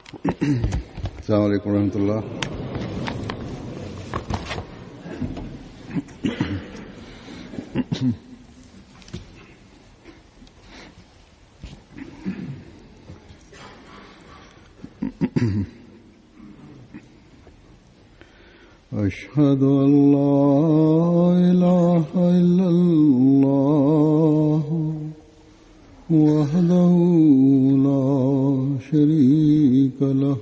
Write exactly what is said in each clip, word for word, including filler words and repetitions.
السلام عليكم ورحمة الله. أشهد أن لا إله إلا الله وحده لا شريك له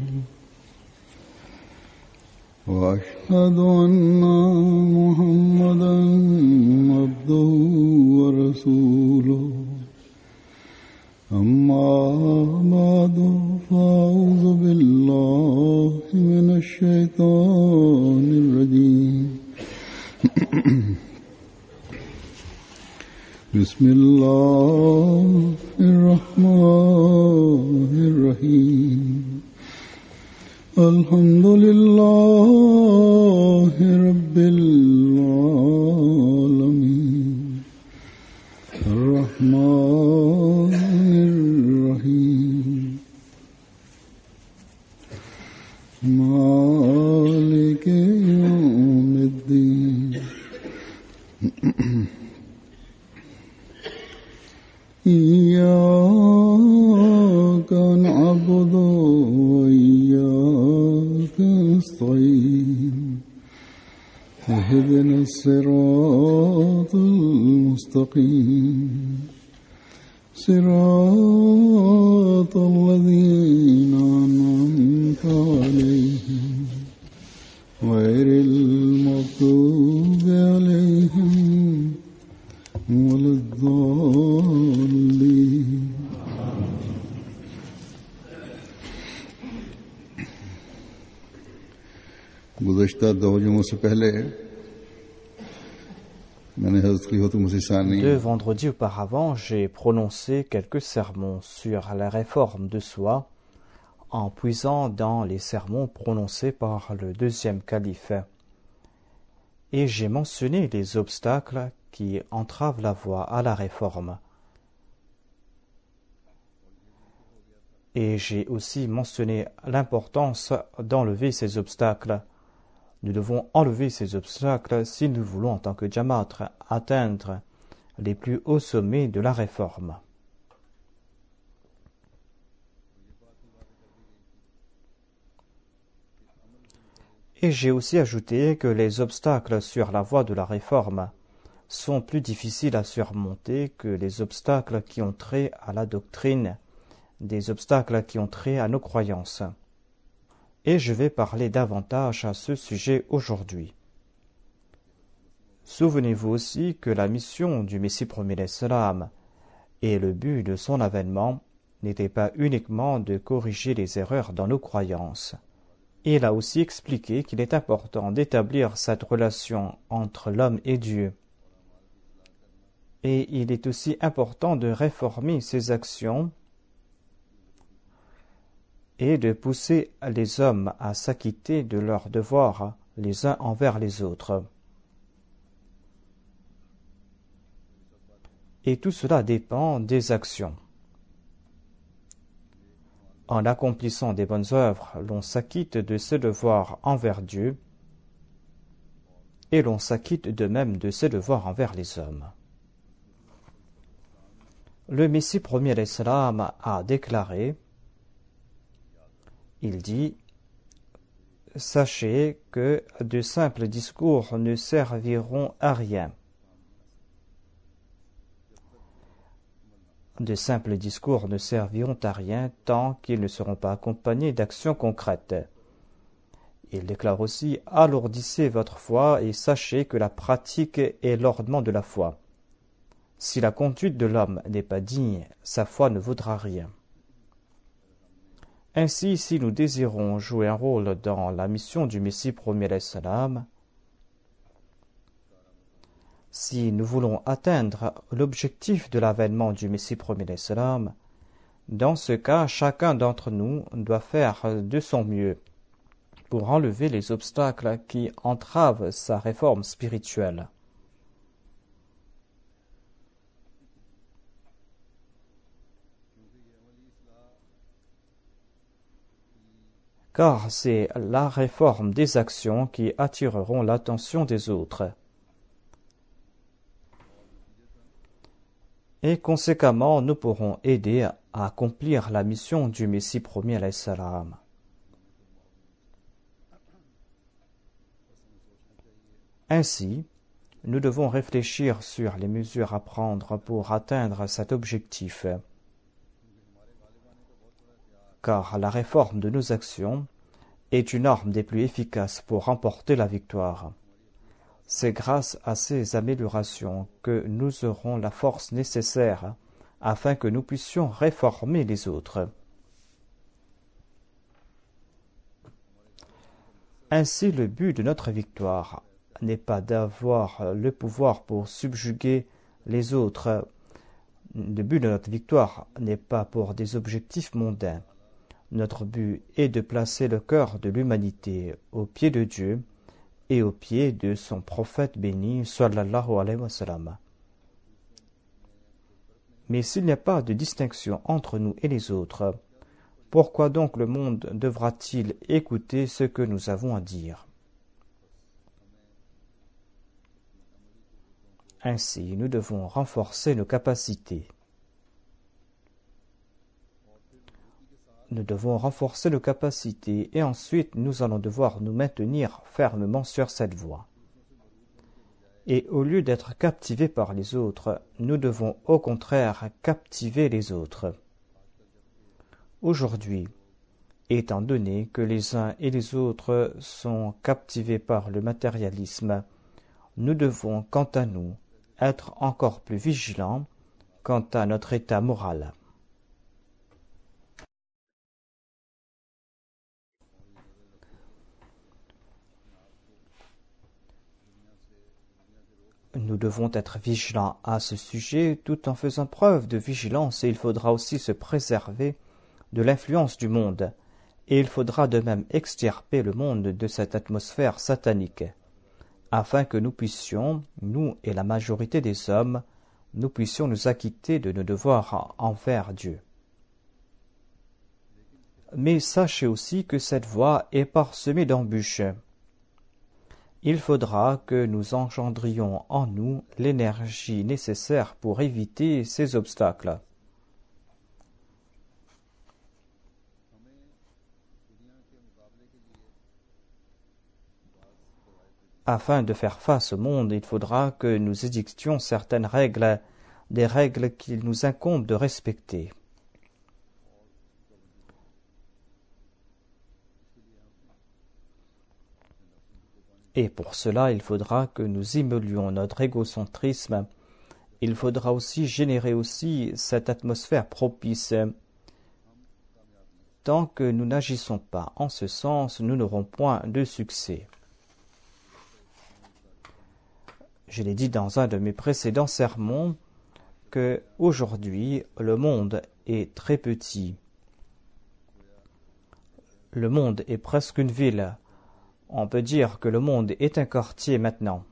وأشهد أن محمدا عبده ورسوله أما بعد فأعوذ بالله من الشيطان الرجيم بسم الله الرحمن الرحيم الحمد لله رب العالمين الرحمن الرحيم مالك يوم الدين إياك نعبد وإياك نستعين اهدنا الصراط المستقيم صراط الذين أنعمت عليهم غير المغضوب عليهم ولا الضالين. गुज़श्ता दो जुमों से पहले मैंने हज़रत खलीफतुल मसीह सानी Deux vendredis auparavant, j'ai prononcé quelques sermons sur la réforme de soi en puisant dans les sermons prononcés par le deuxième calife. Et j'ai mentionné les obstacles qui entravent la voie à la réforme. Et j'ai aussi mentionné l'importance d'enlever ces obstacles. Nous devons enlever ces obstacles si nous voulons, en tant que Jamaat, atteindre les plus hauts sommets de la réforme. Et j'ai aussi ajouté que les obstacles sur la voie de la réforme sont plus difficiles à surmonter que les obstacles qui ont trait à la doctrine, des obstacles qui ont trait à nos croyances. Et je vais parler davantage à ce sujet aujourd'hui. Souvenez-vous aussi que la mission du Messie premier l'Islam et le but de son avènement n'était pas uniquement de corriger les erreurs dans nos croyances. Il a aussi expliqué qu'il est important d'établir cette relation entre l'homme et Dieu. Et il est aussi important de réformer ses actions et de pousser les hommes à s'acquitter de leurs devoirs les uns envers les autres. Et tout cela dépend des actions. En accomplissant des bonnes œuvres, l'on s'acquitte de ses devoirs envers Dieu et l'on s'acquitte de même de ses devoirs envers les hommes. Le Messie premier l'Islam a déclaré, il dit, « Sachez que de simples discours ne serviront à rien. De simples discours ne serviront à rien tant qu'ils ne seront pas accompagnés d'actions concrètes. » Il déclare aussi, « Alourdissez votre foi et sachez que la pratique est l'ornement de la foi. Si la conduite de l'homme n'est pas digne, sa foi ne vaudra rien. » Ainsi, si nous désirons jouer un rôle dans la mission du Messie premier l'Islam, si nous voulons atteindre l'objectif de l'avènement du Messie premier l'Islam, dans ce cas, chacun d'entre nous doit faire de son mieux pour enlever les obstacles qui entravent sa réforme spirituelle. car c'est la réforme des actions qui attireront l'attention des autres. Et conséquemment, nous pourrons aider à accomplir la mission du Messie premier alayhi salam. Ainsi, nous devons réfléchir sur les mesures à prendre pour atteindre cet objectif, car la réforme de nos actions est une arme des plus efficaces pour remporter la victoire. C'est grâce à ces améliorations que nous aurons la force nécessaire afin que nous puissions réformer les autres. Ainsi, le but de notre victoire n'est pas d'avoir le pouvoir pour subjuguer les autres. Le but de notre victoire n'est pas pour des objectifs mondains. Notre but est de placer le cœur de l'humanité au pied de Dieu et au pied de son prophète béni, sallallahu alayhi wa sallam. Mais s'il n'y a pas de distinction entre nous et les autres, pourquoi donc le monde devra-t-il écouter ce que nous avons à dire? Ainsi, nous devons renforcer nos capacités. Nous devons renforcer nos capacités et ensuite nous allons devoir nous maintenir fermement sur cette voie. Et au lieu d'être captivés par les autres, nous devons au contraire captiver les autres. Aujourd'hui, étant donné que les uns et les autres sont captivés par le matérialisme, nous devons, quant à nous, être encore plus vigilants quant à notre état moral. Nous devons être vigilants à ce sujet tout en faisant preuve de vigilance et il faudra aussi se préserver de l'influence du monde et il faudra de même extirper le monde de cette atmosphère satanique afin que nous puissions, nous et la majorité des hommes, nous puissions nous acquitter de nos devoirs envers Dieu. Mais sachez aussi que cette voie est parsemée d'embûches. Il faudra que nous engendrions en nous l'énergie nécessaire pour éviter ces obstacles. Afin de faire face au monde, il faudra que nous édictions certaines règles, des règles qu'il nous incombe de respecter. Et pour cela, il faudra que nous immolions notre égocentrisme. Il faudra aussi générer aussi cette atmosphère propice. Tant que nous n'agissons pas en ce sens, nous n'aurons point de succès. Je l'ai dit dans un de mes précédents sermons que aujourd'hui le monde est très petit. Le monde est presque une ville. On peut dire que le monde est un quartier maintenant.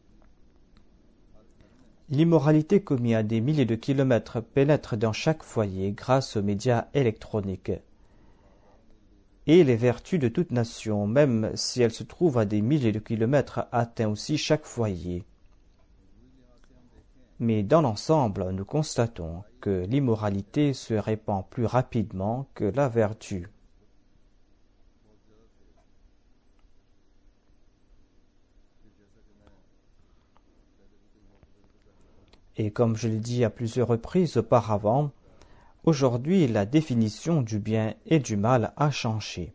L'immoralité commise à des milliers de kilomètres pénètre dans chaque foyer grâce aux médias électroniques. Et les vertus de toute nation, même si elles se trouvent à des milliers de kilomètres, atteignent aussi chaque foyer. Mais dans l'ensemble, nous constatons que l'immoralité se répand plus rapidement que la vertu. Et comme je l'ai dit à plusieurs reprises auparavant, aujourd'hui la définition du bien et du mal a changé.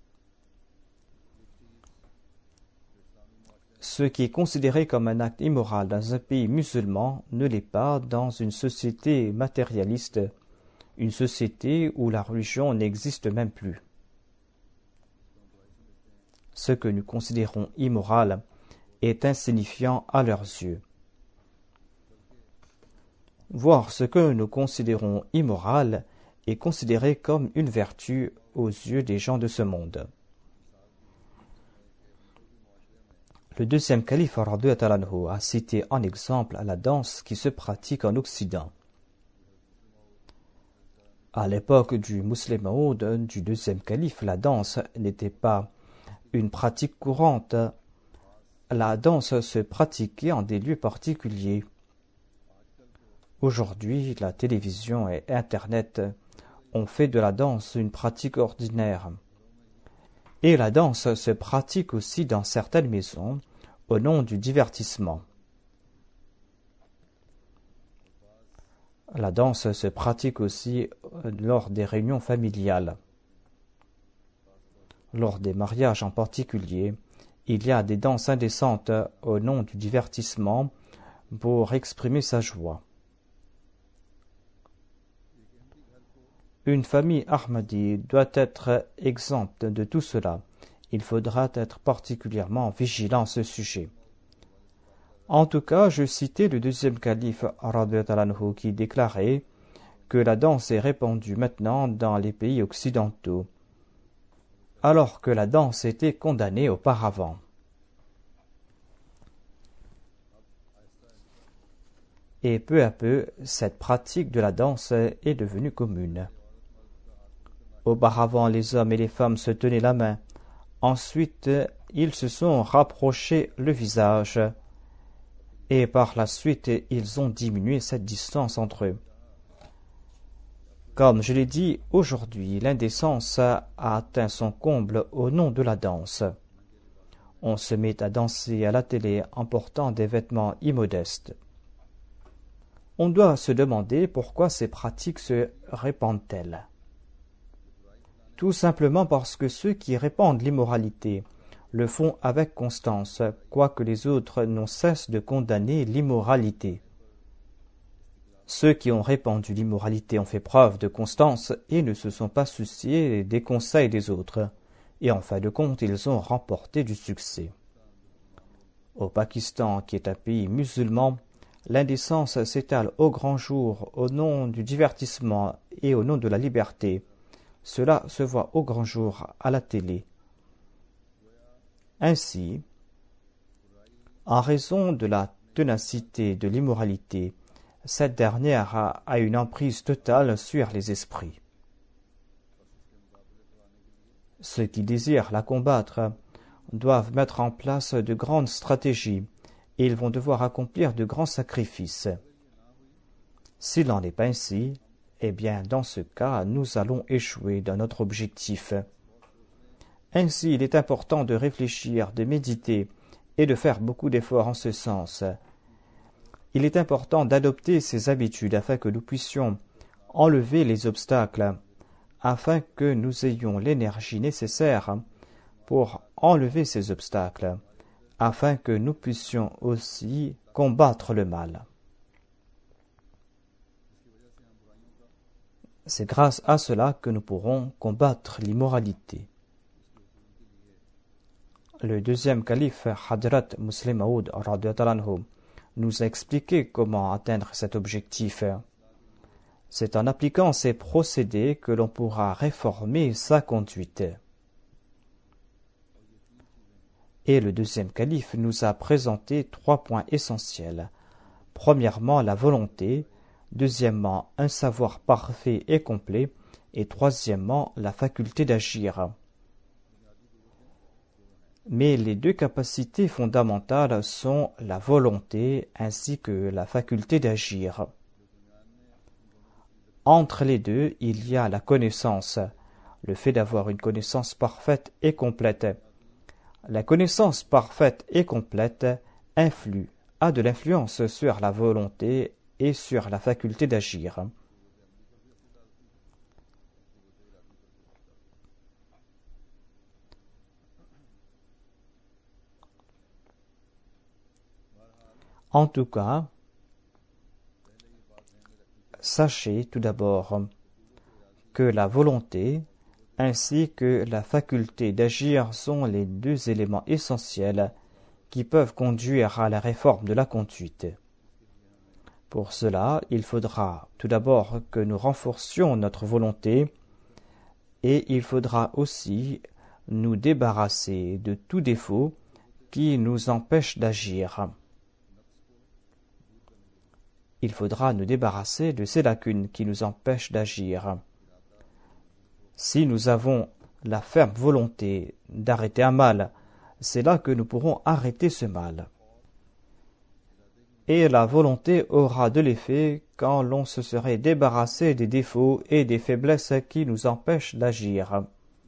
Ce qui est considéré comme un acte immoral dans un pays musulman ne l'est pas dans une société matérialiste, une société où la religion n'existe même plus. Ce que nous considérons immoral est insignifiant à leurs yeux. Voir ce que nous considérons immoral est considéré comme une vertu aux yeux des gens de ce monde. Le deuxième calife radhiyallahu anhu a cité en exemple la danse qui se pratique en Occident. À l'époque du Musleh Maud, du deuxième calife, la danse n'était pas une pratique courante. La danse se pratiquait en des lieux particuliers. Aujourd'hui, la télévision et Internet ont fait de la danse une pratique ordinaire. Et la danse se pratique aussi dans certaines maisons au nom du divertissement. La danse se pratique aussi lors des réunions familiales. Lors des mariages en particulier, il y a des danses indécentes au nom du divertissement pour exprimer sa joie. Une famille Ahmadi doit être exempte de tout cela. Il faudra être particulièrement vigilant à ce sujet. En tout cas, je citais le deuxième calife radhiyallahu anhu qui déclarait que la danse est répandue maintenant dans les pays occidentaux, alors que la danse était condamnée auparavant. Et peu à peu, cette pratique de la danse est devenue commune. Auparavant, les hommes et les femmes se tenaient la main. Ensuite, ils se sont rapprochés le visage. Et par la suite, ils ont diminué cette distance entre eux. Comme je l'ai dit, aujourd'hui, l'indécence a atteint son comble au nom de la danse. On se met à danser à la télé en portant des vêtements immodestes. On doit se demander pourquoi ces pratiques se répandent-elles. Tout simplement parce que ceux qui répandent l'immoralité le font avec constance, quoique les autres n'ont cesse de condamner l'immoralité. Ceux qui ont répandu l'immoralité ont fait preuve de constance et ne se sont pas souciés des conseils des autres, et en fin de compte, ils ont remporté du succès. Au Pakistan, qui est un pays musulman, l'indécence s'étale au grand jour au nom du divertissement et au nom de la liberté. Cela se voit au grand jour à la télé. Ainsi, en raison de la ténacité de l'immoralité, cette dernière a, a une emprise totale sur les esprits. Ceux qui désirent la combattre doivent mettre en place de grandes stratégies et ils vont devoir accomplir de grands sacrifices. S'il n'en est pas ainsi, eh bien, dans ce cas, nous allons échouer dans notre objectif. Ainsi, il est important de réfléchir, de méditer et de faire beaucoup d'efforts en ce sens. Il est important d'adopter ces habitudes afin que nous puissions enlever les obstacles, afin que nous ayons l'énergie nécessaire pour enlever ces obstacles, afin que nous puissions aussi combattre le mal. C'est grâce à cela que nous pourrons combattre l'immoralité. Le deuxième calife, Hadrat Musleh Maud radhiyallahu anhu, nous a expliqué comment atteindre cet objectif. C'est en appliquant ces procédés que l'on pourra réformer sa conduite. Et le deuxième calife nous a présenté trois points essentiels. Premièrement, la volonté. Deuxièmement, un savoir parfait et complet. Et troisièmement, la faculté d'agir. Mais les deux capacités fondamentales sont la volonté ainsi que la faculté d'agir. Entre les deux, il y a la connaissance, le fait d'avoir une connaissance parfaite et complète. La connaissance parfaite et complète influe, a de l'influence sur la volonté et sur la faculté d'agir. En tout cas, sachez tout d'abord que la volonté ainsi que la faculté d'agir sont les deux éléments essentiels qui peuvent conduire à la réforme de la conduite. Pour cela, il faudra tout d'abord que nous renforcions notre volonté et il faudra aussi nous débarrasser de tout défaut qui nous empêche d'agir. Il faudra nous débarrasser de ces lacunes qui nous empêchent d'agir. Si nous avons la ferme volonté d'arrêter un mal, c'est là que nous pourrons arrêter ce mal. Et la volonté aura de l'effet quand l'on se serait débarrassé des défauts et des faiblesses qui nous empêchent d'agir.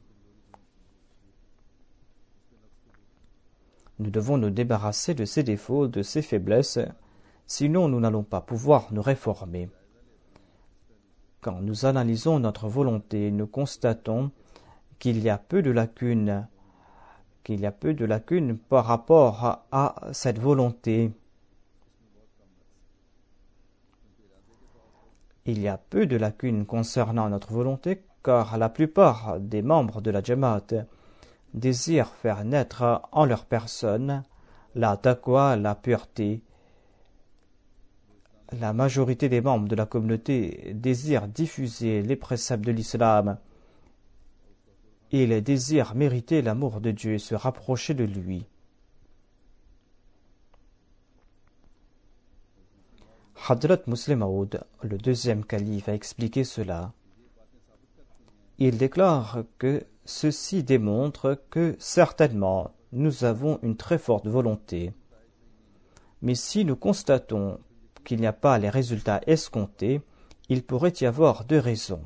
Nous devons nous débarrasser de ces défauts, de ces faiblesses, sinon nous n'allons pas pouvoir nous réformer. Quand nous analysons notre volonté, nous constatons qu'il y a peu de lacunes, qu'il y a peu de lacunes par rapport à, à cette volonté. Il y a peu de lacunes concernant notre volonté, car la plupart des membres de la Jamaat désirent faire naître en leur personne la taqwa, la pureté. La majorité des membres de la communauté désirent diffuser les préceptes de l'islam. Ils désirent mériter l'amour de Dieu et se rapprocher de lui. Hadrat Muslim Maud, le deuxième calife, a expliqué cela. Il déclare que ceci démontre que certainement nous avons une très forte volonté. Mais si nous constatons qu'il n'y a pas les résultats escomptés, il pourrait y avoir deux raisons.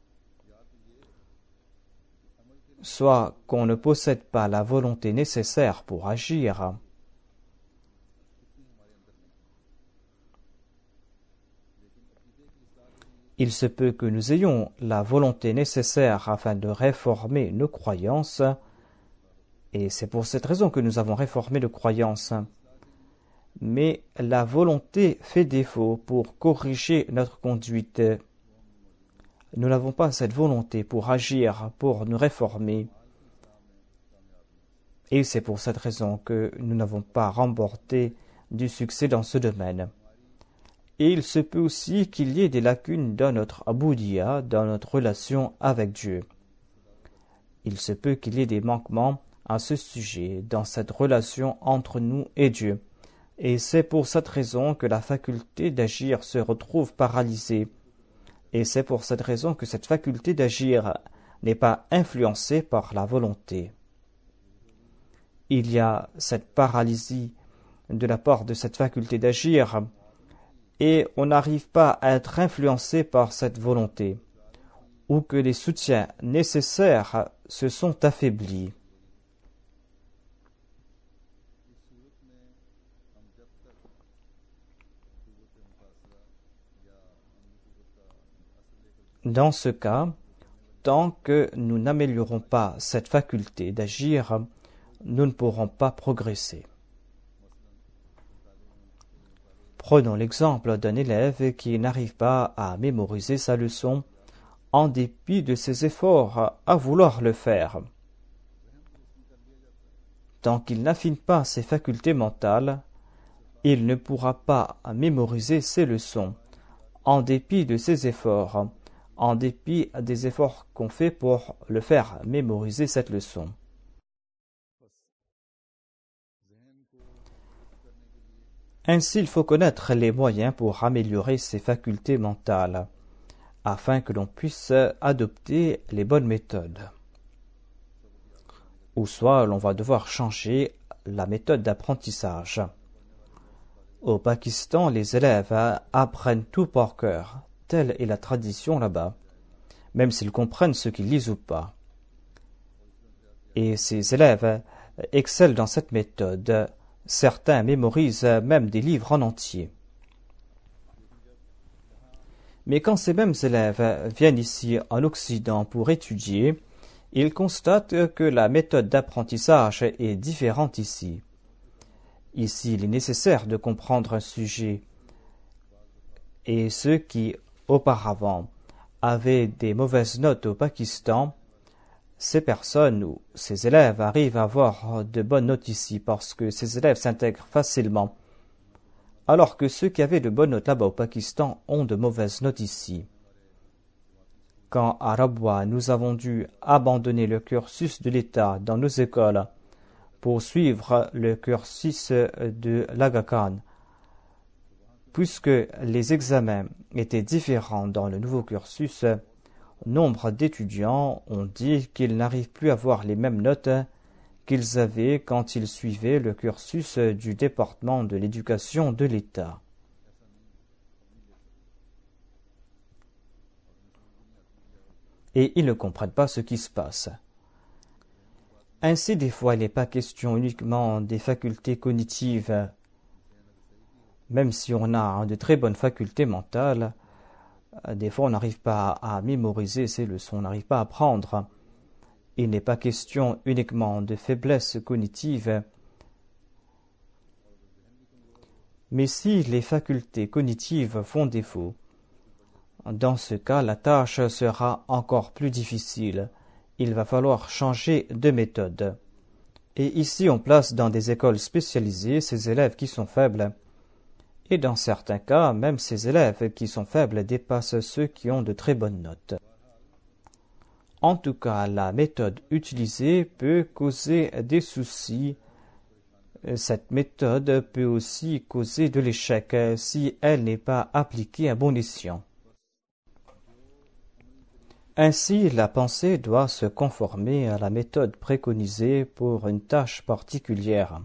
Soit qu'on ne possède pas la volonté nécessaire pour agir, il se peut que nous ayons la volonté nécessaire afin de réformer nos croyances, et c'est pour cette raison que nous avons réformé nos croyances. Mais la volonté fait défaut pour corriger notre conduite. Nous n'avons pas cette volonté pour agir, pour nous réformer. Et c'est pour cette raison que nous n'avons pas remporté du succès dans ce domaine. Et il se peut aussi qu'il y ait des lacunes dans notre aboudiya, dans notre relation avec Dieu. Il se peut qu'il y ait des manquements à ce sujet, dans cette relation entre nous et Dieu. Et c'est pour cette raison que la faculté d'agir se retrouve paralysée. Et c'est pour cette raison que cette faculté d'agir n'est pas influencée par la volonté. Il y a cette paralysie de la part de cette faculté d'agir, et on n'arrive pas à être influencé par cette volonté, ou que les soutiens nécessaires se sont affaiblis. Dans ce cas, tant que nous n'améliorons pas cette faculté d'agir, nous ne pourrons pas progresser. Prenons l'exemple d'un élève qui n'arrive pas à mémoriser sa leçon en dépit de ses efforts à vouloir le faire. Tant qu'il n'affine pas ses facultés mentales, il ne pourra pas mémoriser ses leçons en dépit de ses efforts, en dépit des efforts qu'on fait pour le faire mémoriser cette leçon. Ainsi, il faut connaître les moyens pour améliorer ses facultés mentales, afin que l'on puisse adopter les bonnes méthodes. Ou soit l'on va devoir changer la méthode d'apprentissage. Au Pakistan, les élèves apprennent tout par cœur, telle est la tradition là-bas, même s'ils comprennent ce qu'ils lisent ou pas. Et ces élèves excellent dans cette méthode. Certains mémorisent même des livres en entier. Mais quand ces mêmes élèves viennent ici en Occident pour étudier, ils constatent que la méthode d'apprentissage est différente ici. Ici, il est nécessaire de comprendre un sujet. Et ceux qui, auparavant, avaient des mauvaises notes au Pakistan, ces personnes ou ces élèves arrivent à avoir de bonnes notes ici parce que ces élèves s'intègrent facilement, alors que ceux qui avaient de bonnes notes là-bas au Pakistan ont de mauvaises notes ici. Quand à Rabwa, nous avons dû abandonner le cursus de l'État dans nos écoles pour suivre le cursus de l'Aga Khan, puisque les examens étaient différents dans le nouveau cursus, nombre d'étudiants ont dit qu'ils n'arrivent plus à avoir les mêmes notes qu'ils avaient quand ils suivaient le cursus du département de l'éducation de l'État. Et ils ne comprennent pas ce qui se passe. Ainsi, des fois, il n'est pas question uniquement des facultés cognitives. Même si on a de très bonnes facultés mentales, des fois on n'arrive pas à mémoriser ces leçons, on n'arrive pas à apprendre. Il n'est pas question uniquement de faiblesse cognitive, mais si les facultés cognitives font défaut, dans ce cas, la tâche sera encore plus difficile. Il va falloir changer de méthode. Et ici, on place dans des écoles spécialisées ces élèves qui sont faibles. Et dans certains cas, même ces élèves qui sont faibles dépassent ceux qui ont de très bonnes notes. En tout cas, la méthode utilisée peut causer des soucis. Cette méthode peut aussi causer de l'échec si elle n'est pas appliquée à bon escient. Ainsi, la pensée doit se conformer à la méthode préconisée pour une tâche particulière.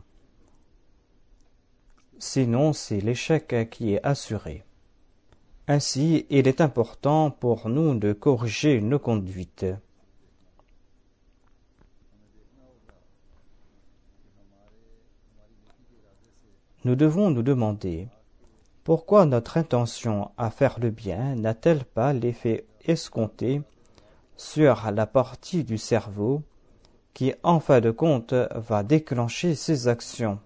Sinon, c'est l'échec qui est assuré. Ainsi, il est important pour nous de corriger nos conduites. Nous devons nous demander pourquoi notre intention à faire le bien n'a-t-elle pas l'effet escompté sur la partie du cerveau qui, en fin de compte, va déclencher ces actions.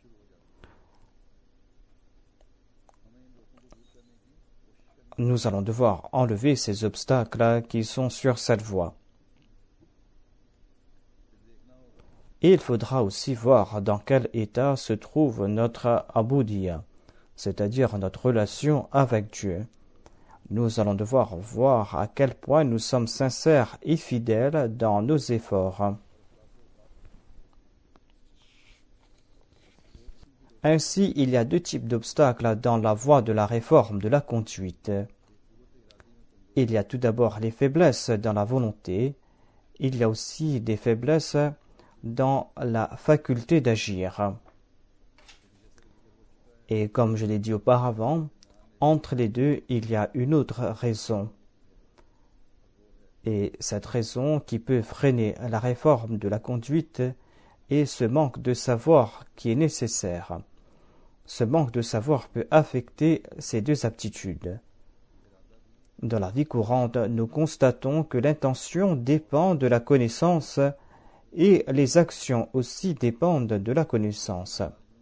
Nous allons devoir enlever ces obstacles qui sont sur cette voie. Et il faudra aussi voir dans quel état se trouve notre aboudiya, c'est-à-dire notre relation avec Dieu. Nous allons devoir voir à quel point nous sommes sincères et fidèles dans nos efforts. Ainsi, il y a deux types d'obstacles dans la voie de la réforme de la conduite. Il y a tout d'abord les faiblesses dans la volonté. Il y a aussi des faiblesses dans la faculté d'agir. Et comme je l'ai dit auparavant, entre les deux, il y a une autre raison. Et cette raison qui peut freiner la réforme de la conduite est ce manque de savoir qui est nécessaire. Ce manque de savoir peut affecter ces deux aptitudes. Dans la vie courante, nous constatons que l'intention dépend de la connaissance et les actions aussi dépendent de la connaissance.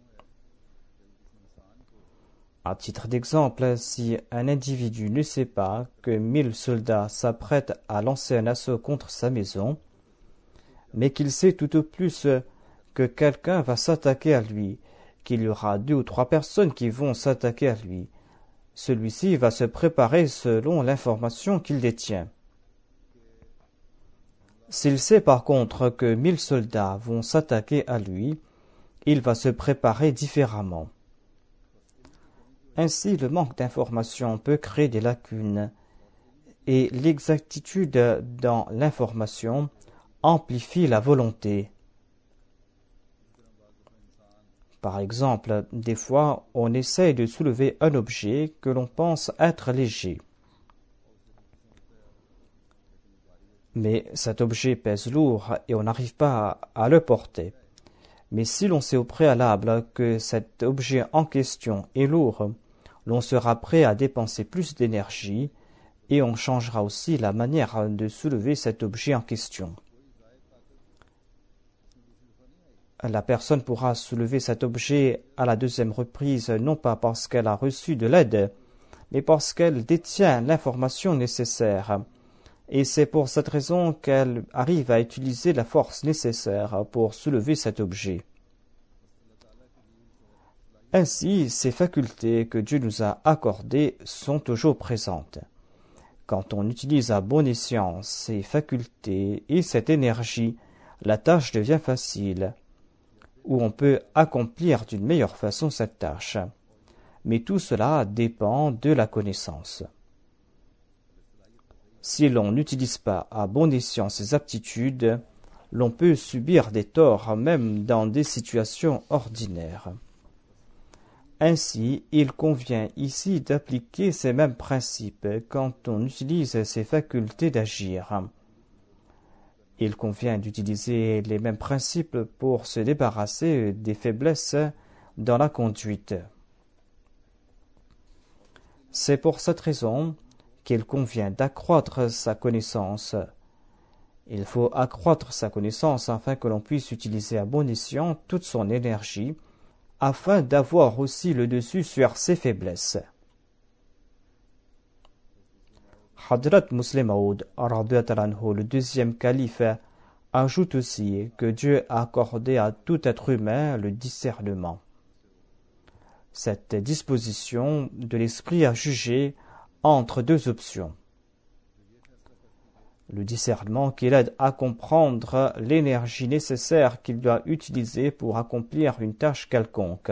À titre d'exemple, si un individu ne sait pas que mille soldats s'apprêtent à lancer un assaut contre sa maison, mais qu'il sait tout au plus que quelqu'un va s'attaquer à lui, qu'il y aura deux ou trois personnes qui vont s'attaquer à lui, celui-ci va se préparer selon l'information qu'il détient. S'il sait par contre que mille soldats vont s'attaquer à lui, il va se préparer différemment. Ainsi, le manque d'information peut créer des lacunes et l'exactitude dans l'information amplifie la volonté. Par exemple, des fois, on essaye de soulever un objet que l'on pense être léger. Mais cet objet pèse lourd et on n'arrive pas à le porter. Mais si l'on sait au préalable que cet objet en question est lourd, l'on sera prêt à dépenser plus d'énergie et on changera aussi la manière de soulever cet objet en question. La personne pourra soulever cet objet à la deuxième reprise, non pas parce qu'elle a reçu de l'aide, mais parce qu'elle détient l'information nécessaire. Et c'est pour cette raison qu'elle arrive à utiliser la force nécessaire pour soulever cet objet. Ainsi, ces facultés que Dieu nous a accordées sont toujours présentes. Quand on utilise à bon escient ces facultés et cette énergie, la tâche devient facile, où on peut accomplir d'une meilleure façon cette tâche. Mais tout cela dépend de la connaissance. Si l'on n'utilise pas à bon escient ces aptitudes, l'on peut subir des torts même dans des situations ordinaires. Ainsi, il convient ici d'appliquer ces mêmes principes quand on utilise ses facultés d'agir. Il convient d'utiliser les mêmes principes pour se débarrasser des faiblesses dans la conduite. C'est pour cette raison qu'il convient d'accroître sa connaissance. Il faut accroître sa connaissance afin que l'on puisse utiliser à bon escient toute son énergie, afin d'avoir aussi le dessus sur ses faiblesses. Hadrat Muslim Maud, le deuxième calife, ajoute aussi que Dieu a accordé à tout être humain le discernement. Cette disposition de l'esprit à juger entre deux options. Le discernement qui l'aide à comprendre l'énergie nécessaire qu'il doit utiliser pour accomplir une tâche quelconque.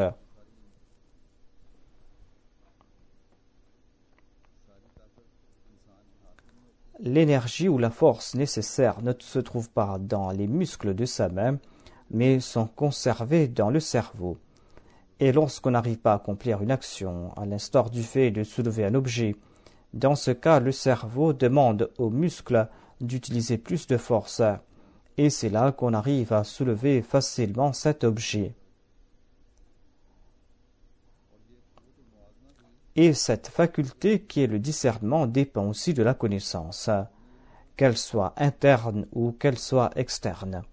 L'énergie ou la force nécessaire ne se trouve pas dans les muscles de sa main, mais sont conservées dans le cerveau. Et lorsqu'on n'arrive pas à accomplir une action, à l'instar du fait de soulever un objet, dans ce cas, le cerveau demande aux muscles d'utiliser plus de force, et c'est là qu'on arrive à soulever facilement cet objet. Et cette faculté qui est le discernement dépend aussi de la connaissance, qu'elle soit interne ou qu'elle soit externe.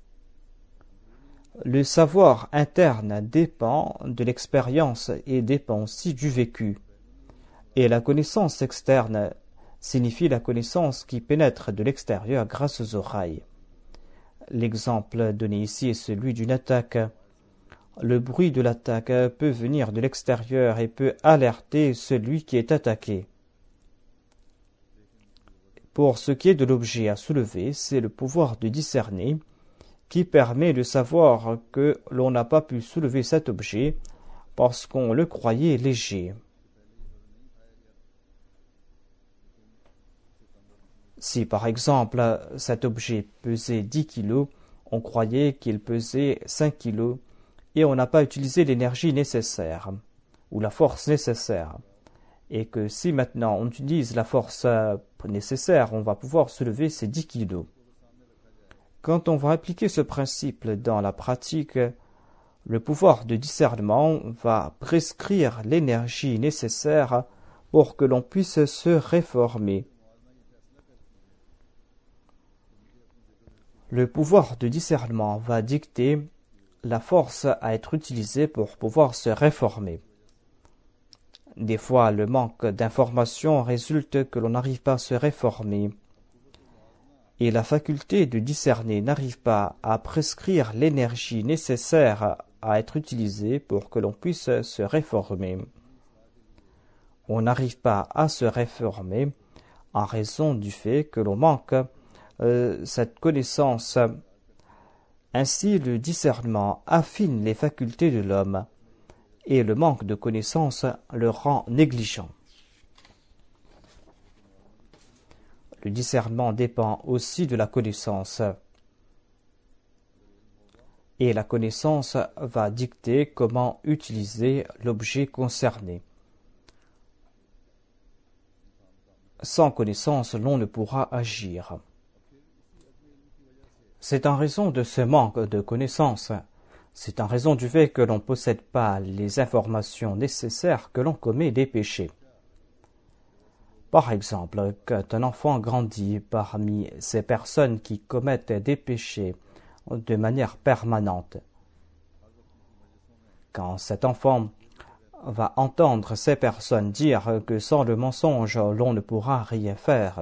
Le savoir interne dépend de l'expérience et dépend aussi du vécu. Et la connaissance externe signifie la connaissance qui pénètre de l'extérieur grâce aux oreilles. L'exemple donné ici est celui d'une attaque. Le bruit de l'attaque peut venir de l'extérieur et peut alerter celui qui est attaqué. Pour ce qui est de l'objet à soulever, c'est le pouvoir de discerner qui permet de savoir que l'on n'a pas pu soulever cet objet parce qu'on le croyait léger. Si par exemple cet objet pesait dix kilos, on croyait qu'il pesait cinq kilos et on n'a pas utilisé l'énergie nécessaire ou la force nécessaire. Et que si maintenant on utilise la force nécessaire, on va pouvoir soulever ces dix kilos. Quand on va appliquer ce principe dans la pratique, le pouvoir de discernement va prescrire l'énergie nécessaire pour que l'on puisse se réformer. Le pouvoir de discernement va dicter la force à être utilisée pour pouvoir se réformer. Des fois, le manque d'information résulte que l'on n'arrive pas à se réformer. Et la faculté de discerner n'arrive pas à prescrire l'énergie nécessaire à être utilisée pour que l'on puisse se réformer. On n'arrive pas à se réformer en raison du fait que l'on manque euh, cette connaissance. Ainsi, le discernement affine les facultés de l'homme et le manque de connaissance le rend négligent. Le discernement dépend aussi de la connaissance. Et la connaissance va dicter comment utiliser l'objet concerné. Sans connaissance, l'on ne pourra agir. C'est en raison de ce manque de connaissance, c'est en raison du fait que l'on ne possède pas les informations nécessaires que l'on commet des péchés. Par exemple, quand un enfant grandit parmi ces personnes qui commettent des péchés de manière permanente, quand cet enfant va entendre ces personnes dire que sans le mensonge, l'on ne pourra rien faire.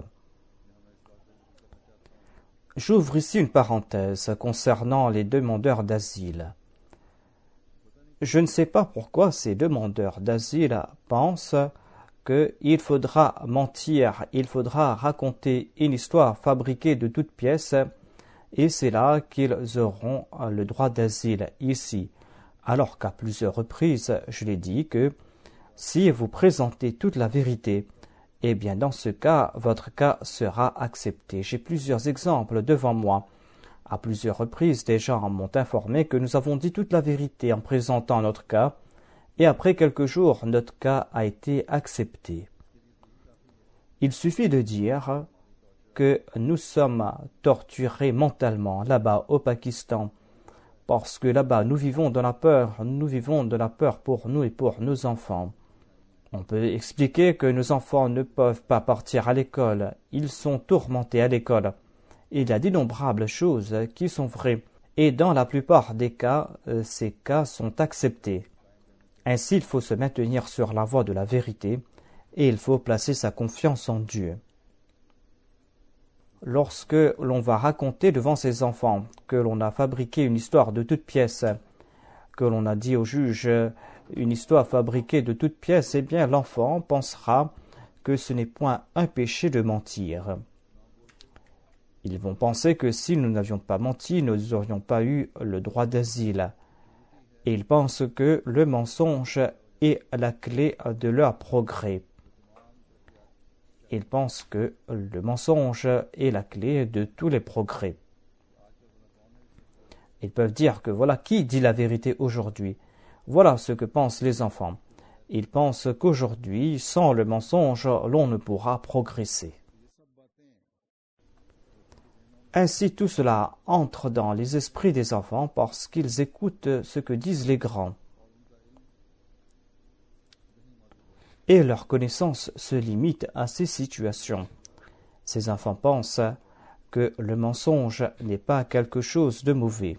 J'ouvre ici une parenthèse concernant les demandeurs d'asile. Je ne sais pas pourquoi ces demandeurs d'asile pensent qu'il faudra mentir, il faudra raconter une histoire fabriquée de toutes pièces, et c'est là qu'ils auront le droit d'asile ici. Alors qu'à plusieurs reprises, je l'ai dit que si vous présentez toute la vérité eh bien dans ce cas, votre cas sera accepté. J'ai plusieurs exemples devant moi. À plusieurs reprises, des gens m'ont informé que nous avons dit toute la vérité en présentant notre cas, et après quelques jours, notre cas a été accepté. Il suffit de dire que nous sommes torturés mentalement là-bas au Pakistan, parce que là-bas nous vivons dans la peur, nous vivons de la peur pour nous et pour nos enfants. On peut expliquer que nos enfants ne peuvent pas partir à l'école, ils sont tourmentés à l'école. Il y a d'innombrables choses qui sont vraies, et dans la plupart des cas, ces cas sont acceptés. Ainsi, il faut se maintenir sur la voie de la vérité, et il faut placer sa confiance en Dieu. Lorsque l'on va raconter devant ses enfants que l'on a fabriqué une histoire de toutes pièces, que l'on a dit au juge une histoire fabriquée de toutes pièces, eh bien l'enfant pensera que ce n'est point un péché de mentir. Ils vont penser que si nous n'avions pas menti, nous n'aurions pas eu le droit d'asile. Et ils pensent que le mensonge est la clé de leur progrès. Ils pensent que le mensonge est la clé de tous les progrès. Ils peuvent dire que voilà qui dit la vérité aujourd'hui. Voilà ce que pensent les enfants. Ils pensent qu'aujourd'hui, sans le mensonge, l'on ne pourra progresser. Ainsi, tout cela entre dans les esprits des enfants parce qu'ils écoutent ce que disent les grands. Et leur connaissance se limite à ces situations. Ces enfants pensent que le mensonge n'est pas quelque chose de mauvais.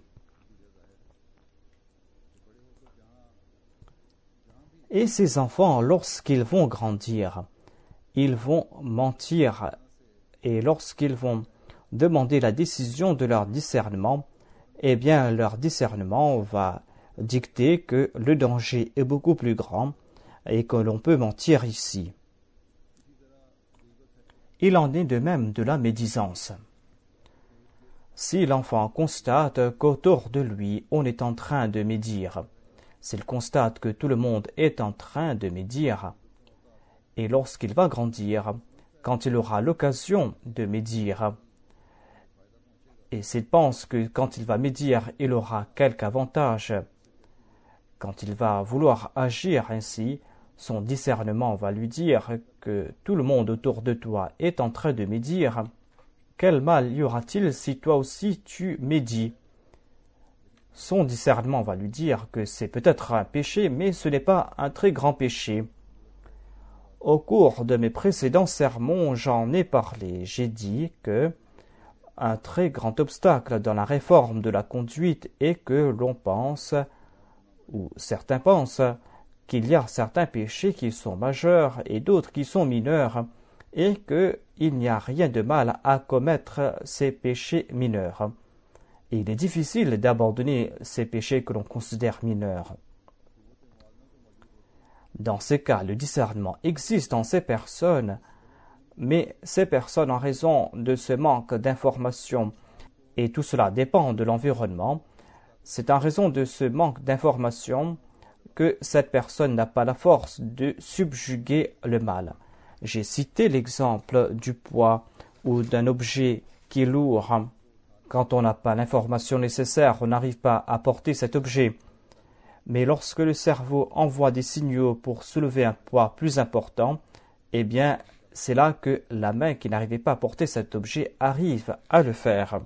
Et ces enfants, lorsqu'ils vont grandir, ils vont mentir, et lorsqu'ils vont demander la décision de leur discernement, eh bien leur discernement va dicter que le danger est beaucoup plus grand et que l'on peut mentir ici. Il en est de même de la médisance. Si l'enfant constate qu'autour de lui on est en train de médire, s'il constate que tout le monde est en train de médire, et lorsqu'il va grandir, quand il aura l'occasion de médire, et s'il pense que quand il va médire, il aura quelque avantage, quand il va vouloir agir ainsi, son discernement va lui dire que tout le monde autour de toi est en train de médire. Quel mal y aura-t-il si toi aussi tu médis? Son discernement va lui dire que c'est peut-être un péché, mais ce n'est pas un très grand péché. Au cours de mes précédents sermons, j'en ai parlé. J'ai dit que un très grand obstacle dans la réforme de la conduite est que l'on pense, ou certains pensent, qu'il y a certains péchés qui sont majeurs et d'autres qui sont mineurs, et qu'il n'y a rien de mal à commettre ces péchés mineurs. Et il est difficile d'abandonner ces péchés que l'on considère mineurs. Dans ces cas, le discernement existe en ces personnes, mais ces personnes, en raison de ce manque d'information, et tout cela dépend de l'environnement, c'est en raison de ce manque d'information que cette personne n'a pas la force de subjuguer le mal. J'ai cité l'exemple du poids ou d'un objet qui est lourd. Quand on n'a pas l'information nécessaire, on n'arrive pas à porter cet objet. Mais lorsque le cerveau envoie des signaux pour soulever un poids plus important, eh bien, c'est là que la main qui n'arrivait pas à porter cet objet arrive à le faire.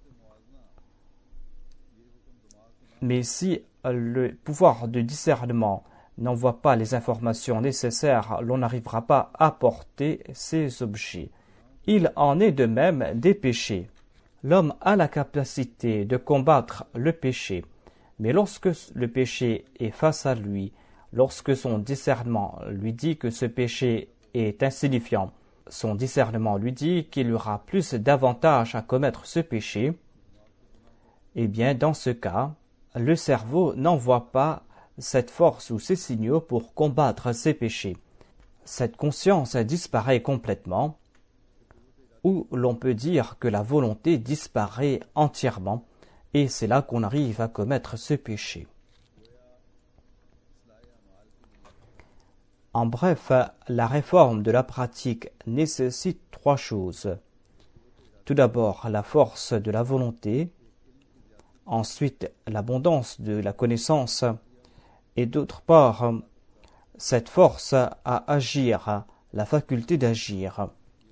Mais si le pouvoir de discernement n'envoie pas les informations nécessaires, l'on n'arrivera pas à porter ces objets. Il en est de même des péchés. L'homme a la capacité de combattre le péché, mais lorsque le péché est face à lui, lorsque son discernement lui dit que ce péché est insignifiant, son discernement lui dit qu'il y aura plus d'avantages à commettre ce péché, eh bien dans ce cas, le cerveau n'envoie pas cette force ou ces signaux pour combattre ces péchés. Cette conscience disparaît complètement, ou l'on peut dire que la volonté disparaît entièrement, et c'est là qu'on arrive à commettre ce péché. En bref, la réforme de la pratique nécessite trois choses. Tout d'abord, la force de la volonté, ensuite l'abondance de la connaissance, et d'autre part, cette force à agir, la faculté d'agir.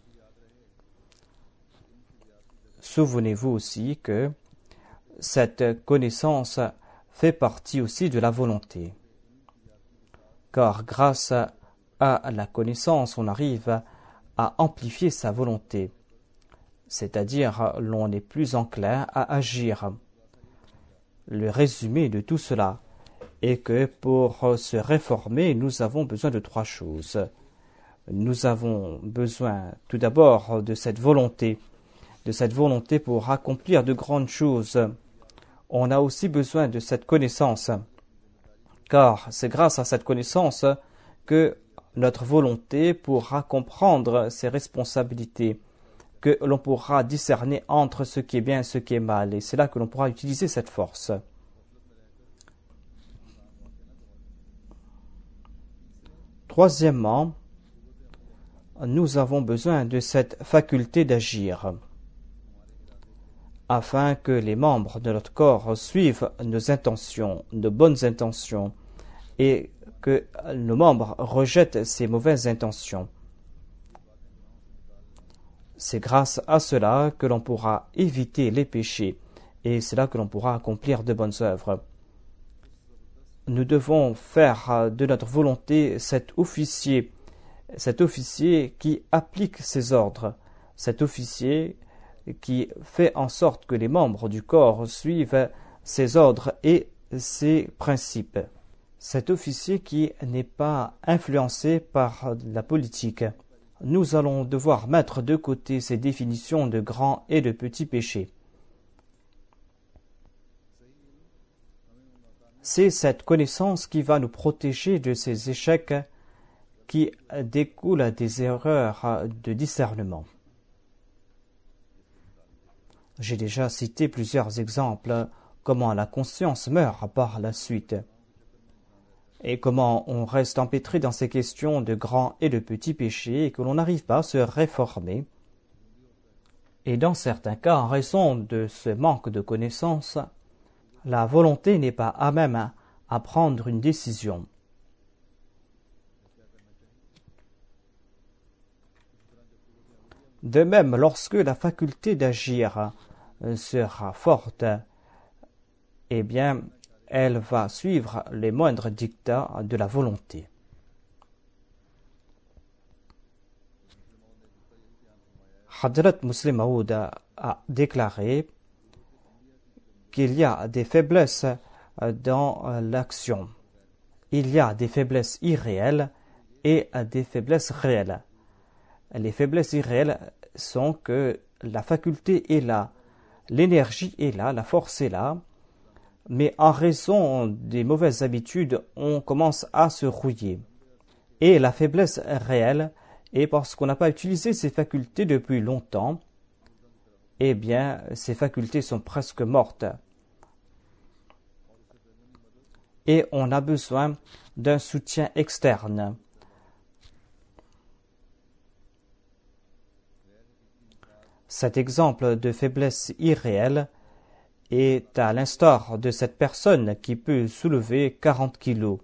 Souvenez-vous aussi que cette connaissance fait partie aussi de la volonté. Car grâce à la connaissance, on arrive à amplifier sa volonté. C'est-à-dire, l'on est plus enclin à agir. Le résumé de tout cela est que pour se réformer, nous avons besoin de trois choses. Nous avons besoin tout d'abord de cette volonté, de cette volonté pour accomplir de grandes choses. On a aussi besoin de cette connaissance, car c'est grâce à cette connaissance que notre volonté pourra comprendre ses responsabilités, que l'on pourra discerner entre ce qui est bien et ce qui est mal, et c'est là que l'on pourra utiliser cette force. Troisièmement, nous avons besoin de cette faculté d'agir, afin que les membres de notre corps suivent nos intentions, nos bonnes intentions, et que nos membres rejettent ces mauvaises intentions. C'est grâce à cela que l'on pourra éviter les péchés, et c'est là que l'on pourra accomplir de bonnes œuvres. Nous devons faire de notre volonté cet officier, cet officier qui applique ses ordres, cet officier qui fait en sorte que les membres du corps suivent ses ordres et ses principes. Cet officier qui n'est pas influencé par la politique. Nous allons devoir mettre de côté ces définitions de grands et de petits péchés. C'est cette connaissance qui va nous protéger de ces échecs qui découlent des erreurs de discernement. J'ai déjà cité plusieurs exemples comment la conscience meurt par la suite et comment on reste empêtré dans ces questions de grands et de petits péchés et que l'on n'arrive pas à se réformer. Et dans certains cas, en raison de ce manque de connaissance, la volonté n'est pas à même à prendre une décision. De même, lorsque la faculté d'agir sera forte, eh bien, elle va suivre les moindres dictats de la volonté. Hadrat Muslim Maud a déclaré qu'il y a des faiblesses dans l'action. Il y a des faiblesses irréelles et des faiblesses réelles. Les faiblesses irréelles sont que la faculté est là, l'énergie est là, la force est là, mais en raison des mauvaises habitudes, on commence à se rouiller. Et la faiblesse réelle est parce qu'on n'a pas utilisé ces facultés depuis longtemps, eh bien, ces facultés sont presque mortes. Et on a besoin d'un soutien externe. Cet exemple de faiblesse irréelle est à l'instar de cette personne qui peut soulever quarante kilos.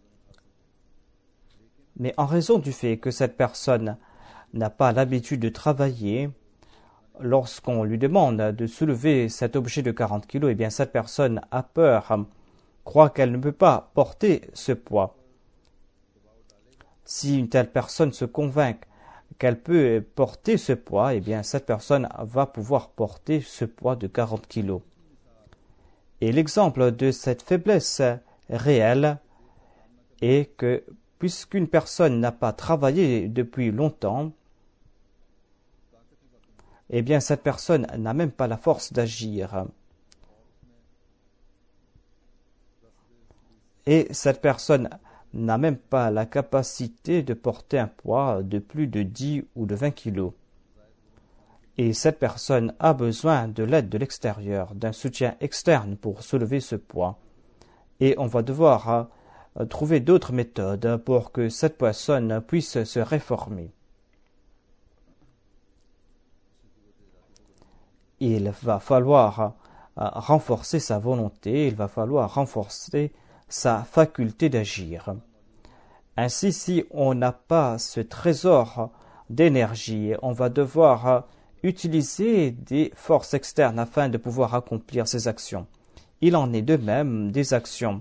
Mais en raison du fait que cette personne n'a pas l'habitude de travailler, lorsqu'on lui demande de soulever cet objet de quarante kilos, eh bien cette personne a peur, croit qu'elle ne peut pas porter ce poids. Si une telle personne se convainc qu'elle peut porter ce poids, eh bien cette personne va pouvoir porter ce poids de quarante kilos. Et l'exemple de cette faiblesse réelle est que puisqu'une personne n'a pas travaillé depuis longtemps, eh bien cette personne n'a même pas la force d'agir. Et cette personne n'a même pas la capacité de porter un poids de plus de dix ou de vingt kilos. Et cette personne a besoin de l'aide de l'extérieur, d'un soutien externe pour soulever ce poids. Et on va devoir trouver d'autres méthodes pour que cette personne puisse se réformer. Il va falloir renforcer sa volonté, il va falloir renforcer sa faculté d'agir. Ainsi, si on n'a pas ce trésor d'énergie, on va devoir utiliser des forces externes afin de pouvoir accomplir ces actions. Il en est de même des actions.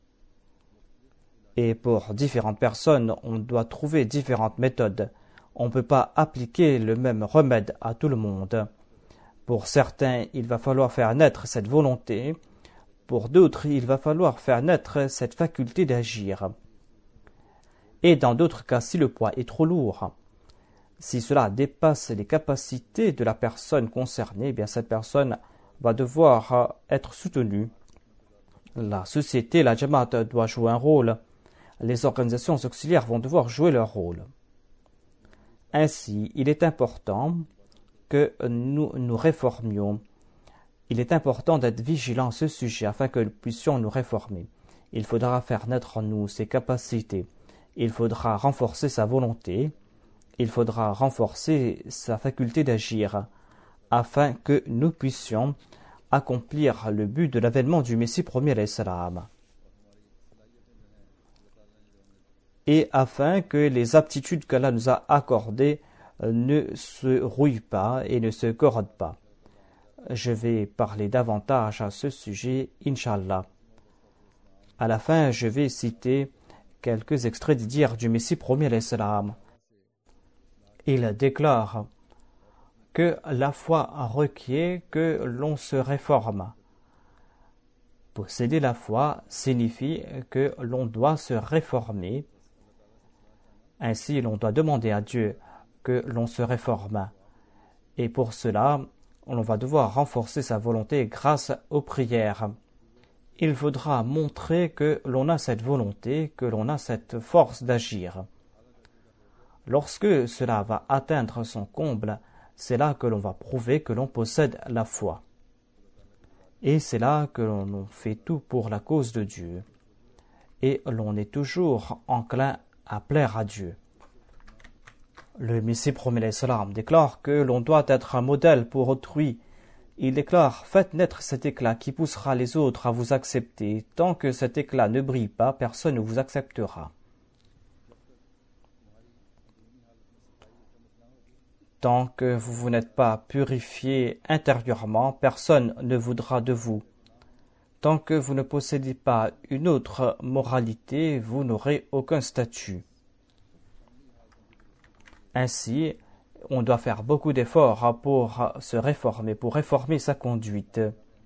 Et pour différentes personnes, on doit trouver différentes méthodes. On ne peut pas appliquer le même remède à tout le monde. Pour certains, il va falloir faire naître cette volonté. Pour d'autres, il va falloir faire naître cette faculté d'agir. Et dans d'autres cas, si le poids est trop lourd, si cela dépasse les capacités de la personne concernée, eh bien cette personne va devoir être soutenue. La société, la Jamaat doit jouer un rôle. Les organisations auxiliaires vont devoir jouer leur rôle. Ainsi, il est important que nous nous réformions. Il est important d'être vigilants à ce sujet afin que nous puissions nous réformer. Il faudra faire naître en nous ses capacités. Il faudra renforcer sa volonté. Il faudra renforcer sa faculté d'agir afin que nous puissions accomplir le but de l'avènement du Messie premier alayhi salam. Et afin que les aptitudes qu'Allah nous a accordées ne se rouillent pas et ne se corrodent pas. Je vais parler davantage à ce sujet, Inch'Allah. À la fin, je vais citer quelques extraits du dires du Messie premier alayhi salam. Il déclare que la foi requiert que l'on se réforme. Posséder la foi signifie que l'on doit se réformer. Ainsi, l'on doit demander à Dieu que l'on se réforme. Et pour cela, on va devoir renforcer sa volonté grâce aux prières. Il faudra montrer que l'on a cette volonté, que l'on a cette force d'agir. Lorsque cela va atteindre son comble, c'est là que l'on va prouver que l'on possède la foi. Et c'est là que l'on fait tout pour la cause de Dieu. Et l'on est toujours enclin à plaire à Dieu. Le Messie premier alayhi salam déclare que l'on doit être un modèle pour autrui. Il déclare « Faites naître cet éclat qui poussera les autres à vous accepter. Tant que cet éclat ne brille pas, personne ne vous acceptera. » Tant que vous, vous n'êtes pas purifié intérieurement, personne ne voudra de vous. Tant que vous ne possédez pas une autre moralité, vous n'aurez aucun statut. Ainsi, on doit faire beaucoup d'efforts pour se réformer, pour réformer sa conduite.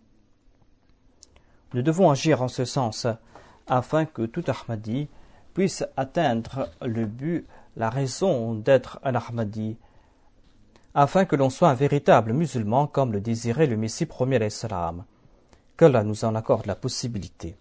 Nous devons agir en ce sens, afin que tout Ahmadi puisse atteindre le but, la raison d'être un Ahmadi, afin que l'on soit un véritable musulman comme le désirait le Messie premier alayhi salam. Qu'Allah nous en accorde la possibilité.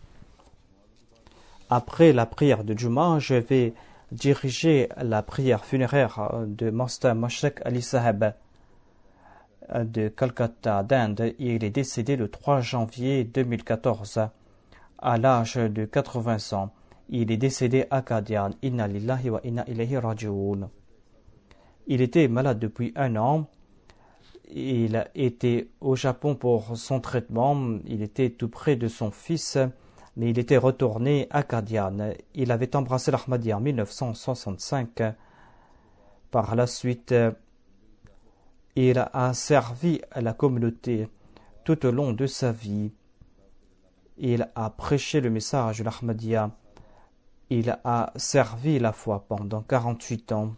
Après la prière de Juma, je vais diriger la prière funéraire de Master Mashak Ali Saheb de Calcutta d'Inde. Il est décédé le trois janvier deux mille quatorze à l'âge de quatre-vingts ans. Il est décédé à Qadian. Inna lillahi wa inna ilayhi raji'un. Il était malade depuis un an. Il était au Japon pour son traitement. Il était tout près de son fils, mais il était retourné à Qadian. Il avait embrassé l'Ahmadiyya en mille neuf cent soixante-cinq. Par la suite, il a servi à la communauté tout au long de sa vie. Il a prêché le message de l'Ahmadiyya. Il a servi la foi pendant quarante-huit ans.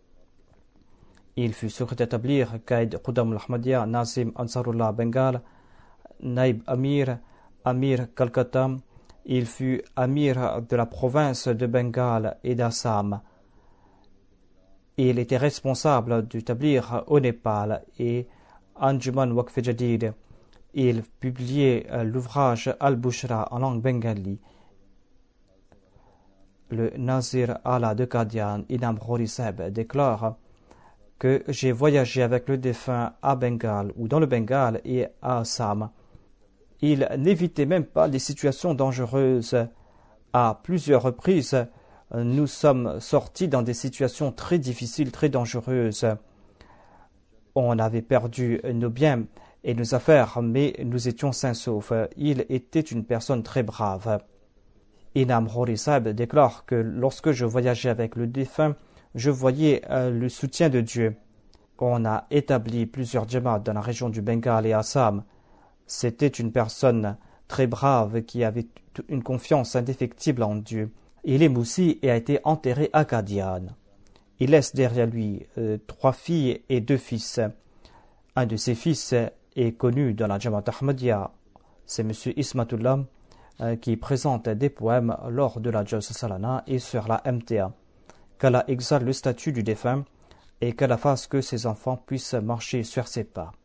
Il fut secrétaire établir Qaïd Qudam al-Ahmadiyya, Nazim Ansarullah Bengal, Naïb Amir, Amir Calcutta. Il fut Amir de la province de Bengale et d'Assam. Il était responsable d'établir au Népal et Anjuman Waqf Jadid. Il publiait l'ouvrage Al-Bushra en langue bengali. Le Nazir Allah de Qadian, Inam Khori Saheb, déclare que j'ai voyagé avec le défunt à Bengale ou dans le Bengale et à Assam. Il n'évitait même pas les situations dangereuses À plusieurs reprises, nous sommes sortis dans des situations très difficiles, très dangereuses. On avait perdu nos biens et nos affaires, mais nous étions sains saufs. Il était une personne très brave. Inam Horisab déclare que lorsque je voyageais avec le défunt, je voyais euh, le soutien de Dieu. On a établi plusieurs djamats dans la région du Bengale et Assam. C'était une personne très brave qui avait une confiance indéfectible en Dieu. Il est moussi et a été enterré à Qadian. Il laisse derrière lui euh, trois filles et deux fils. Un de ses fils est connu dans la Jamaat Ahmadiyya. C'est M. Ismatullah euh, qui présente des poèmes lors de la Jalsa Salana et sur la M T A. Qu'Allah exale le statut du défunt et qu'Allah fasse que ses enfants puissent marcher sur ses pas.